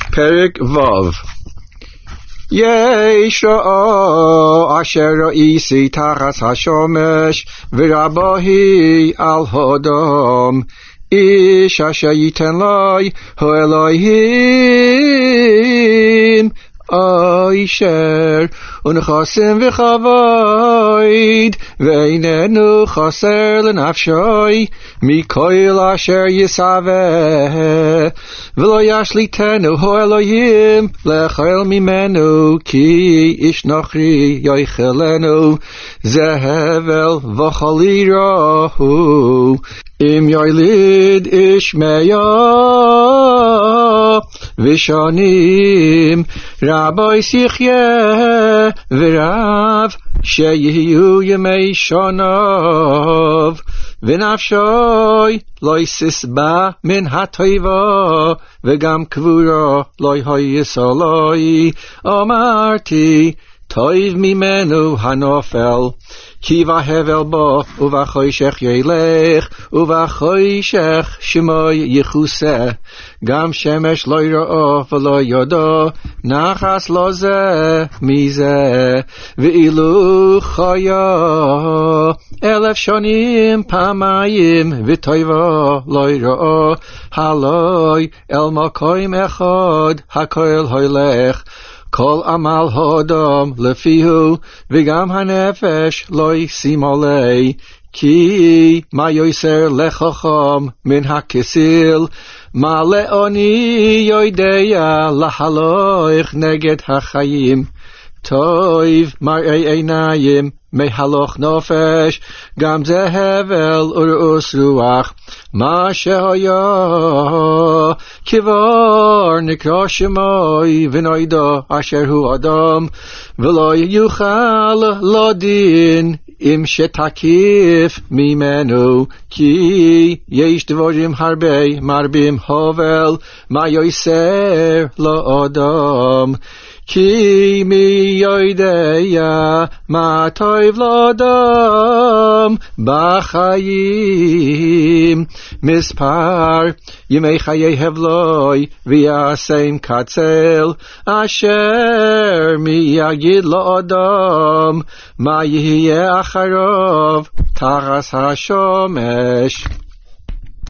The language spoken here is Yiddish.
פרק ו' יש רעה אשר ראיתי תחת השמש ורבה היא על האדם איש אשר ייתן לי האלוהים אשר ונכסים וכבוד ואיננו חסר לנפשי מכל אשר יסווה ולא ישליטנו האלוהים לאכול ממנו כי איש נוכרי יאכלנו זה הבל וחלירה הוא אם יליד איש 100 ושנים רבי יחיה ורב שיהיו ימי שניו ונפשי לא יסבע מן הטובה וגם קבורה לא יסלוי אמרתי טוב ממנו הנופל כי בהבל בו ובחושך ילך ובחושך שמו יכוסה גם שמש לא יראה ולא ידע נחס לא זה מזה ואילו חיה 1000 שנים פעמיים וטובה לא יראה הלוי אל מקום אחד הכל הולך כל עמל האדם לפיהו וגם הנפש לא ישים עלי כי מה יוסר לחכם מן הכסיל מה לעני יודע להלוך נגד החיים טוב מראה עיניים מהלוך נפש גם זה הבל ורעוס רוח מה שהיה כבר נקרא שמוי ונדע אשר הוא אדם ולא יוכל לדין אם שתקיף ממנו כי יש דברים הרבה מרבים הבל מה יוסר לאדם כי מי יודע מה טוב לאדם בחיים מספר ימי חיי הבלוי ויעשם קצל אשר מי יגיד לאדם מה יהיה אחריו תחת השמש